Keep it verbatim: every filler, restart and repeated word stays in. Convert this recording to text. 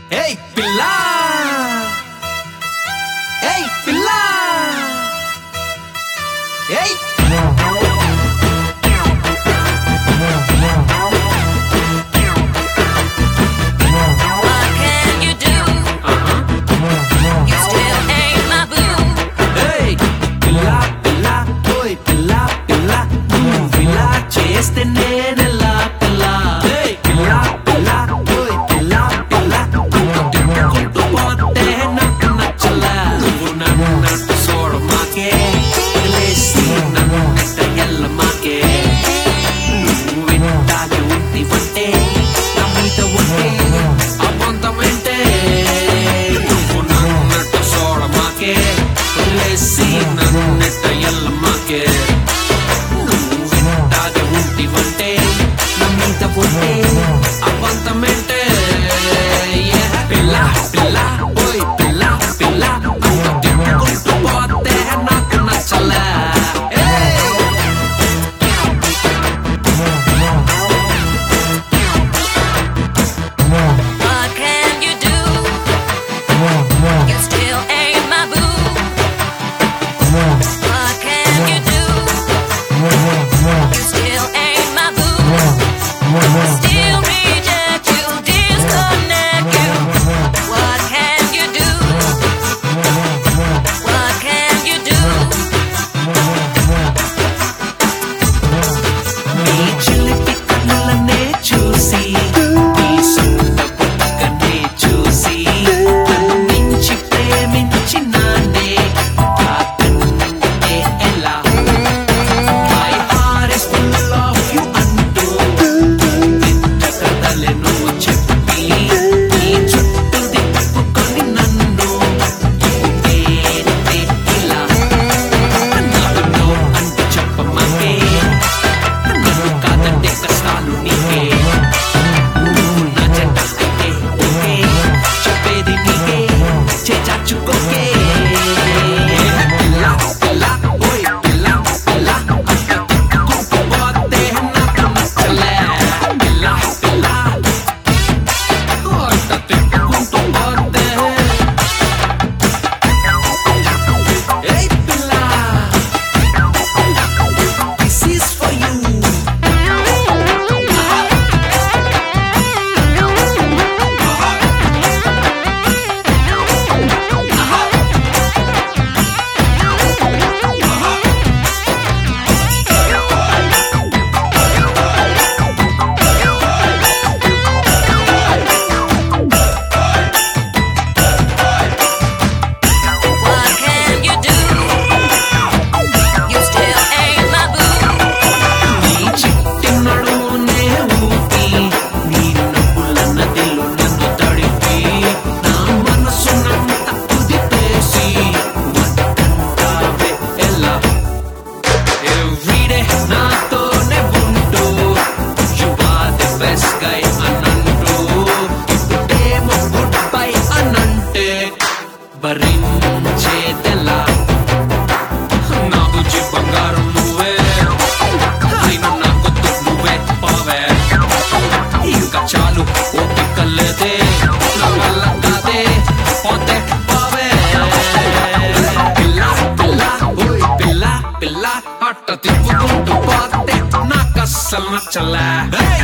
Hey pilla, hey pilla, hey. What can you do? You still ain't my boo. Hey pilla, pilla, boy pilla, pilla, నువ్వు ఇలా చేస్తే నేనెలా పిల్ల. Hey pilla, pilla, boy pilla, pilla, నువ్వు తిప్పుకుంటూ పోతే నాకు నచ్చలా. నువ్వు నన్ను నన్ను చూడమాకే, వదిలేసి నన్ను నెట్ట ఎల్లమాకే. నువ్వు ఇట్టాగే ఉంటివంటే నా మీద ఉంటే అబద్ధమంటే. నువ్వు నన్ను నన్ను చూడమాకే, వదిలేసి నన్ను నెట్ట ఎల్లమాకే. నువ్వు ఇట్టాగే ఉంటివంటే నా మీద ఉంటే అబద్ధమంటే. పిల్ల పిల్ల ఓయ్ పిల్ల పిల్ల నువ్వు తిప్పుకుంటూ పోతే నాకు నచ్చలే. What can you do? You still ain't my boo. What can you do? You still ain't my boo. Still reject you, disconnect you. What can you do? What can you do? నీ చిలిపి కళ్ళనే చూసి, నీ సొంత బుగ్గనే చూసి, నన్ను మించి ప్రేమించినానే. కాదంటే ఎలా? My heart is full of you అంటూ నిత్య కథలను చెప్పి, నీ చుట్టూ తిప్పుకొని నన్ను ఇప్పుడేంటే ఇలా? నాలో అంటూ చెప్పమాకే, నన్ను కాదంటే కష్టాలు నీకే. నువ్వు నా జంట అయితే ఓకే, చెప్పేది నీకే, చేజార్చుకోకే. పిల్ల పిల్ల ఓయ్ పిల్ల పిల్ల అంత తిప్పుకుంటూ పోతే నాకు నచ్చలే. పిల్ల పిల్ల అంత తిప్పుకుంటూ పోతే. Hey pilla, this is for you. What can you do? You still ain't my boo. నీ చిట్టి నడుమునే ఊపి, నీ నవ్వుల నదిలో నన్ను తడిపి, నా మనసునంతా కుదిపేసి వద్దంటావే ఎలా? Everyday నాతోనే ఉంటూ you are the best guy అనంటూ, ఇప్పుడేమో goodbye అనంటే భరించేదెలా? నా బుజ్జి బంగారం నువ్వే, అయినా నాకొద్దు నువ్వే పోవే. ఇంకా చాలు ఓపిక లేదే, నా వల్ల కాదే, పోతే పోవే. పిల్ల పిల్ల ఓయ్ పిల్ల పిల్ల అట్ట తిప్పుకుంటూ పోతే నాకు అస్సలు నచ్చలే.